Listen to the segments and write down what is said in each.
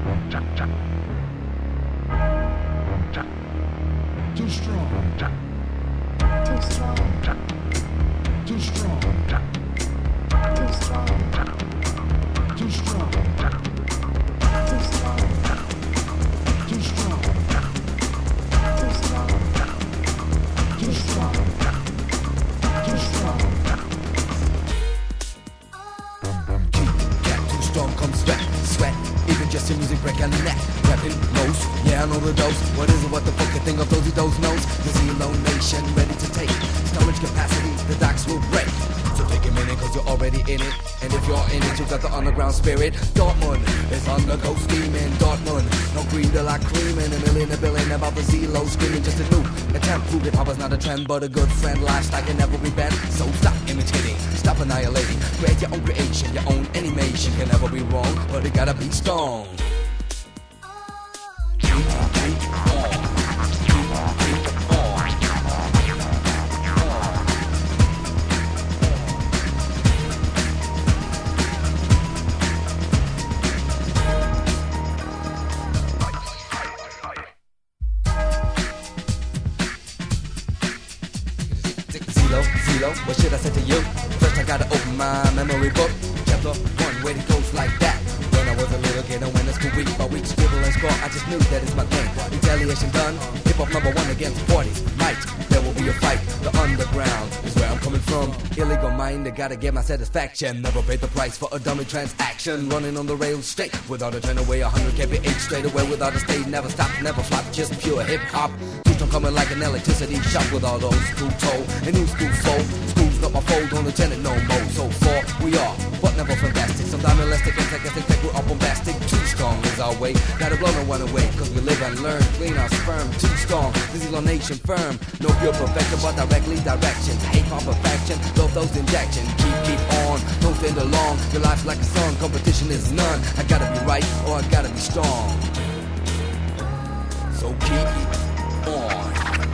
Too strong. Too strong. Too strong. Too strong. Too strong. Too strong. Too strong. Too strong. Too strong. Too strong. Cat too strong, come sweat, sweat. Even just your music break a neck. Rapping most, yeah I know the dose. What is it? What the fuck you think of those knows? The Zelo Nation ready to take storage capacity. The docks will break. So take a minute, cause you're already in it. And if you're in it, you got the underground spirit. Dortmund is on the go steaming. Dortmund, no greed like creaming. A billion about the Zelo screaming. Just a new attempt. Prove hip hop is not a trend, but a good friend. Lifestyle can never be bent. So stop imitating, stop annihilating. Create your own creation, your own animation. Can never be wrong, but it gotta be strong. Zelo, what should I say to you? First I gotta open my memory book. Chapter 1, where it goes like that. When I was a little kid, I went to school week by week, scribble and scrawl. I just knew that it's my thing. Retaliation done, hip-hop #1 against parties. Might, there will be a fight. The underground is where I'm coming from. Illegal mind, I gotta get my satisfaction. Never paid the price for a dummy transaction. Running on the rails straight, without a turn away. 100 kph straight away, without a stay. Never stop, never flop, just pure hip-hop. I'm coming like an electricity shock with all those school toe and new school soul. School's not my foe, don't attend it no more. So far we are, but never fantastic. Sometimes elastic and sarcastic, think we're all bombastic. Too strong is our way, gotta blow no one away. Cause we live and learn, clean our sperm. Too strong, this is our nation firm. No pure perfection, but directly directions. Hate on perfection, love those injections. Keep on, don't stand along. Your life's like a song, competition is none. I gotta be right, or I gotta be strong. So keep on.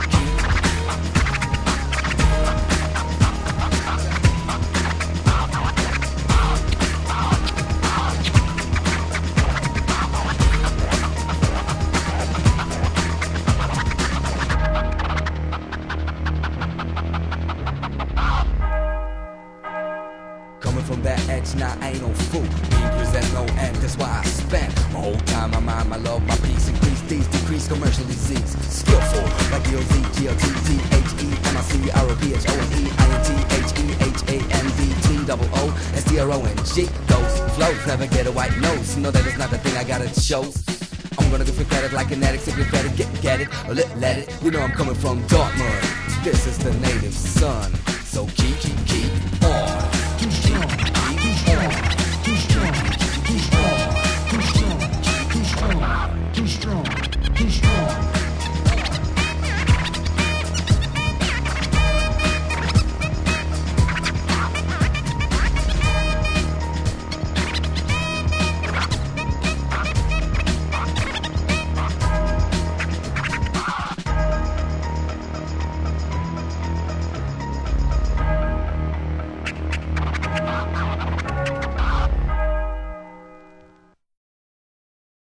Coming from that edge, now I ain't no fool. Being present no end, that's why I spend my whole time, my mind, my love, my peace. Increase these, decrease commercial disease. Skillful, like DOZ, GLT, THE, MIC, ROPHONE, INTHEHEHAND, TOO, SDRONG. Those flows never get a white nose. Know that it's not the thing I gotta show. I'm gonna give at it like an addict. If you better get it, or let it. You know I'm coming from Dortmund. This is the native son. So keep